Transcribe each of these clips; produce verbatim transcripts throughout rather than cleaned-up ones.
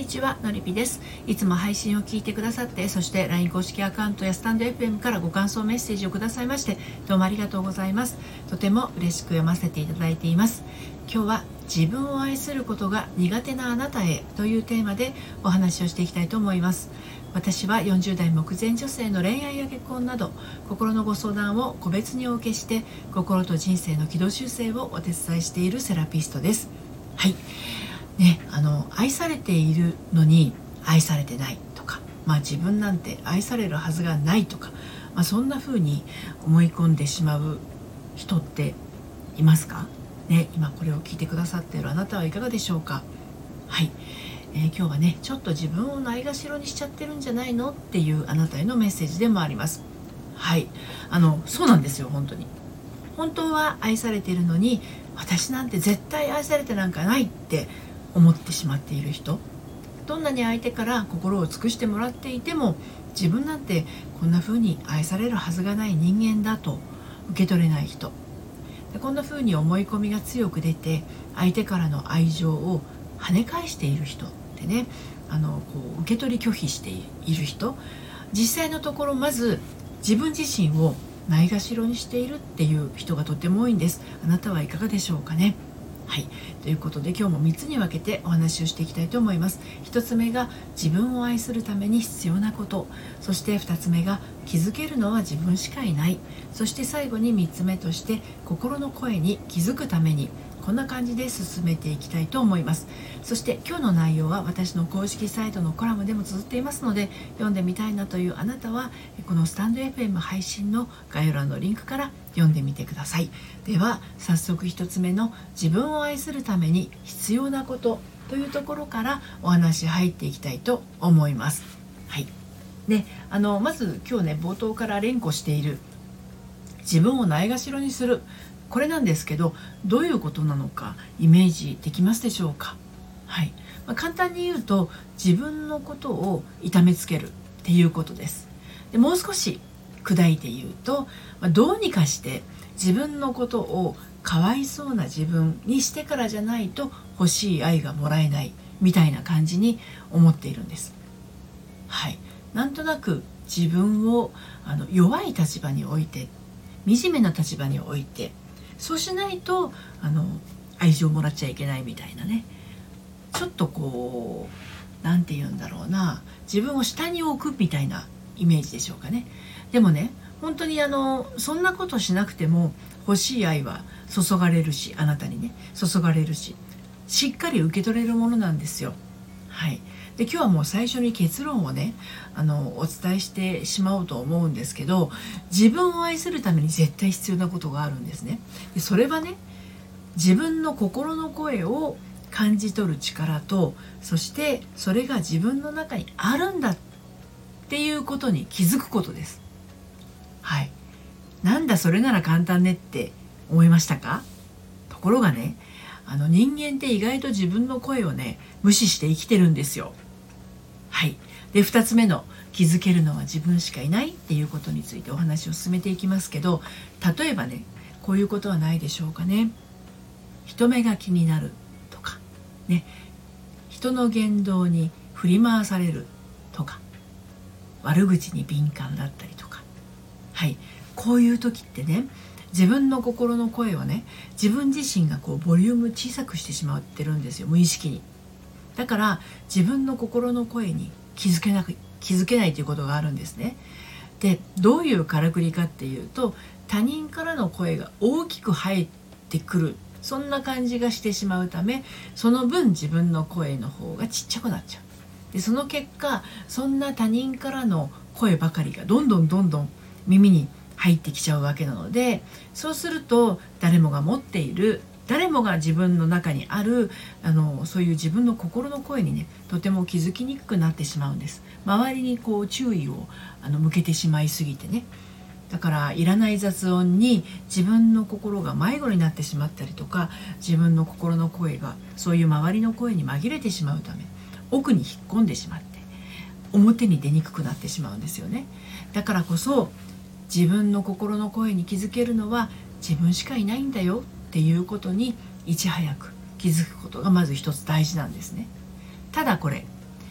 にちは、のりぴです。いつも配信を聞いてくださって、そして ライン 公式アカウントやスタンド エフエム からご感想メッセージをくださいまして、どうもありがとうございます。とても嬉しく読ませていただいています。今日は自分を愛することが苦手なあなたへというテーマでお話をしていきたいと思います。私はよんじゅう代目前女性の恋愛や結婚など心のご相談を個別にお受けして、心と人生の軌道修正をお手伝いしているセラピストです。はいね、あの愛されているのに愛されてないとか、まあ、自分なんて愛されるはずがないとか、まあ、そんな風に思い込んでしまう人っていますか、ね、今これを聞いてくださっているあなたはいかがでしょうか。はい、えー、今日はね、ちょっと自分をないがしろにしちゃってるんじゃないのっていうあなたへのメッセージでもあります。はい、あのそうなんですよ。本当に本当は愛されているのに、私なんて絶対愛されてなんかないって思ってしまっている人、どんなに相手から心を尽くしてもらっていても、自分なんてこんな風に愛されるはずがない人間だと受け取れない人で、こんな風に思い込みが強く出て相手からの愛情を跳ね返している人ってね、あのこう受け取り拒否している人、実際のところまず自分自身をないがしろにしているっていう人がとても多いんです。あなたはいかがでしょうかね。はい、ということで今日もみっつに分けてお話をしていきたいと思います。ひとつめが自分を愛するために必要なこと、そしてふたつめが気づけるのは自分しかいない、そして最後にみっつめとして心の声に気づくために、こんな感じで進めていきたいと思います。そして今日の内容は私の公式サイトのコラムでも綴っていますので、読んでみたいなというあなたはこのスタンド エフエム 配信の概要欄のリンクから読んでみてください。では早速ひとつめの自分を愛するために必要なことというところからお話入っていきたいと思います。はいね、あのまず今日ね、冒頭から連呼している自分をないがしろにする、これなんですけど、どういうことなのかイメージできますでしょうか。はい、まあ、簡単に言うと自分のことを痛めつけるっていうことです。でもう少し砕いて言うと、まあ、どうにかして自分のことをかわいそうな自分にしてからじゃないと欲しい愛がもらえないみたいな感じに思っているんです。はい、なんとなく自分をあの弱い立場に置いて、惨めな立場に置いて、そうしないとあの愛情をもらっちゃいけないみたいなね、ちょっとこうなんて言うんだろうな、自分を下に置くみたいなイメージでしょうかね。でもね、本当にあのそんなことしなくても欲しい愛は注がれるし、あなたにね注がれるし、しっかり受け取れるものなんですよ。はい、で今日はもう最初に結論をね、あのお伝えしてしまおうと思うんですけど、自分を愛するために絶対必要なことがあるんですね。でそれはね、自分の心の声を感じ取る力と、そしてそれが自分の中にあるんだっていうことに気づくことです。はい、なんだそれなら簡単ねって思いましたか。ところがね、あの人間って意外と自分の声をね無視して生きてるんですよ。はい、でふたつめの気づけるのは自分しかいないっていうことについてお話を進めていきますけど、例えばね、こういうことはないでしょうかね。人目が気になるとかね、人の言動に振り回されるとか、悪口に敏感だったりとか、はい、こういう時ってね、自分の心の声をね、自分自身がこうボリューム小さくしてしまってるんですよ、無意識に。だから自分の心の声に気づけなく気づけないということがあるんですね。でどういうからくりかっていうと、他人からの声が大きく入ってくる、そんな感じがしてしまうため、その分自分の声の方がちっちゃくなっちゃう。でその結果、そんな他人からの声ばかりがどんどんどんどん耳に入ってきちゃうわけなので、そうすると誰もが持っている、誰もが自分の中にあるあのそういう自分の心の声にね、とても気づきにくくなってしまうんです。周りにこう注意をあの向けてしまいすぎてね。だからいらない雑音に自分の心が迷子になってしまったりとか、自分の心の声がそういう周りの声に紛れてしまうため、奥に引っ込んでしまって表に出にくくなってしまうんですよね。だからこそ自分の心の声に気づけるのは自分しかいないんだよっていうことにいち早く気づくことがまず一つ大事なんですね。ただこれ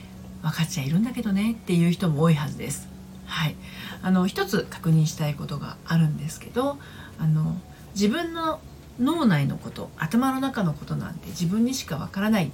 分かっちゃいるんだけどねっていう人も多いはずです。はい、あの一つ確認したいことがあるんですけど、あの自分の脳内のこと、頭の中のことなんて自分にしかわからないって、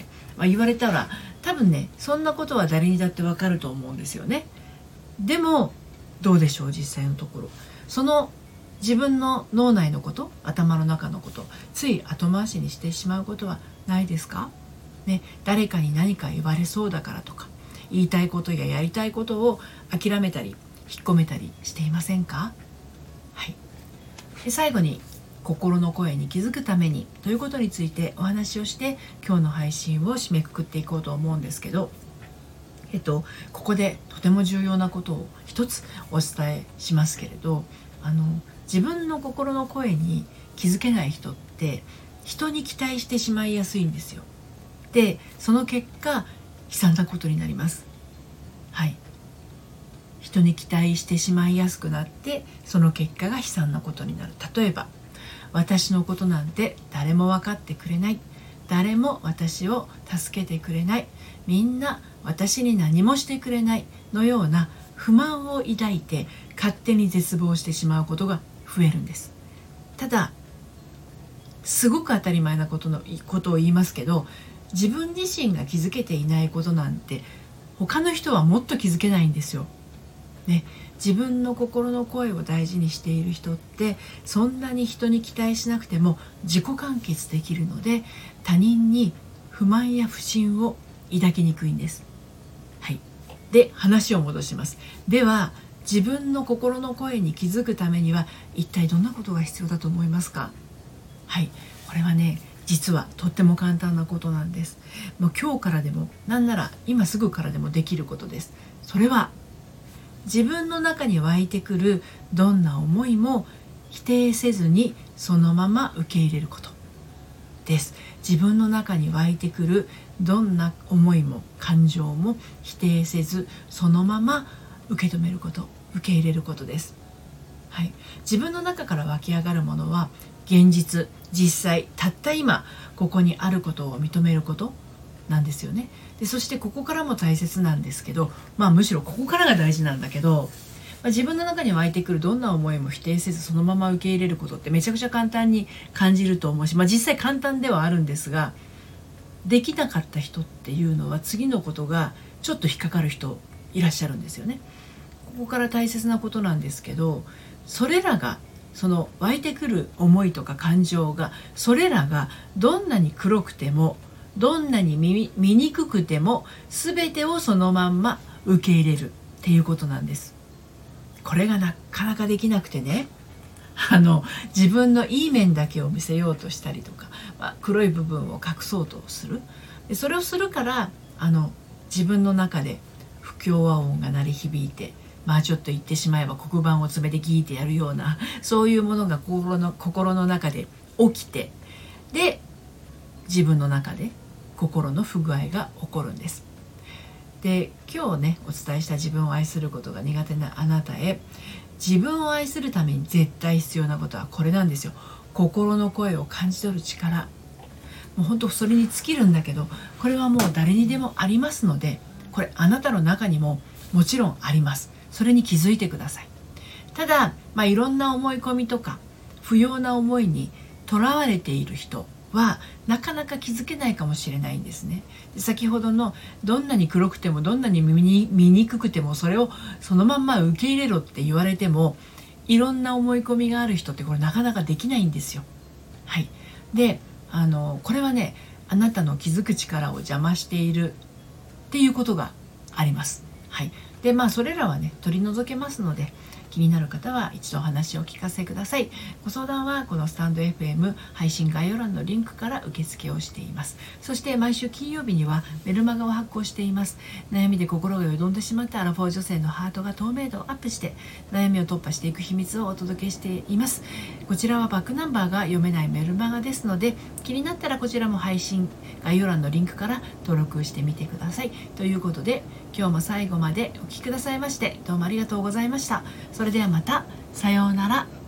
まあ、言われたら多分ね、そんなことは誰にだってわかると思うんですよね。でもどうでしょう、実際のところ。その自分の脳内のこと、頭の中のこと、つい後回しにしてしまうことはないですかね。誰かに何か言われそうだからとか、言いたいことややりたいことを諦めたり引っ込めたりしていませんか？はい。で最後に、心の声に気づくためにということについてお話をして、今日の配信を締めくくっていこうと思うんですけど、えっとここでとても重要なことを一つお伝えしますけれど、あの自分の心の声に気づけない人って人に期待してしまいやすいんですよ。でその結果悲惨なことになります。はい。人に期待してしまいやすくなって、その結果が悲惨なことになる。例えば、私のことなんて誰も分かってくれない、誰も私を助けてくれない、みんな私に何もしてくれないのような不満を抱いて勝手に絶望してしまうことが増えるんです。ただすごく当たり前なことのことを言いますけど、自分自身が気づけていないことなんて他の人はもっと気づけないんですよ。ね、自分の心の声を大事にしている人ってそんなに人に期待しなくても自己完結できるので、他人に不満や不信を抱きにくいんです。はい。で話を戻します。では自分の心の声に気づくためには一体どんなことが必要だと思いますか？はい、これはね、実はとっても簡単なことなんです。もう今日からでも、なんなら今すぐからでもできることです。それは自分の中に湧いてくるどんな思いも否定せずにそのまま受け入れることです。自分の中に湧いてくるどんな思いも感情も否定せずそのまま受け止めること、受け入れることです。はい、自分の中から湧き上がるものは現実、実際、たった今ここにあることを認めることなんですよね。でそしてここからも大切なんですけど、まあむしろここからが大事なんだけど、まあ、自分の中に湧いてくるどんな思いも否定せずそのまま受け入れることってめちゃくちゃ簡単に感じると思うし、まあ、実際簡単ではあるんですが、できなかった人っていうのは次のことがちょっと引っかかる人いらっしゃるんですよね。ここから大切なことなんですけど、それらがその湧いてくる思いとか感情が、それらがどんなに黒くてもどんなに見にくくても全てをそのまんま受け入れるっていうことなんです。これがなかなかできなくてね、あの自分のいい面だけを見せようとしたりとか、まあ、黒い部分を隠そうとする。でそれをするからあの自分の中で不協和音が鳴り響いて、まあちょっと言ってしまえば黒板を爪でギーってやるような、そういうものが心の心の中で起きて、で自分の中で心の不具合が起こるんです。で今日ねお伝えした自分を愛することが苦手なあなたへ、自分を愛するために絶対必要なことはこれなんですよ。心の声を感じ取る力。もう本当それに尽きるんだけど、これはもう誰にでもありますので、これあなたの中にももちろんあります。それに気づいてください。ただ、まあ、いろんな思い込みとか不要な思いにとらわれている人はなかなか気づけないかもしれないんですね。で先ほどのどんなに黒くてもどんなに見に、見にくくてもそれをそのまんま受け入れろって言われても、いろんな思い込みがある人ってこれなかなかできないんですよ。はい。であのこれはね、あなたの気づく力を邪魔しているっていうことがあります。はい。でまあそれらはね取り除けますので、気になる方は一度お話をお聞かせください。ご相談はこのスタンド エフエム 配信概要欄のリンクから受付をしています。そして毎週金曜日にはメルマガを発行しています。悩みで心がよどんでしまったアラフォー女性のハートが透明度をアップして悩みを突破していく秘密をお届けしています。こちらはバックナンバーが読めないメルマガですので、気になったらこちらも配信概要欄のリンクから登録してみてください。ということで今日も最後までお聞きくださいましてどうもありがとうございました。それではまた、さようなら。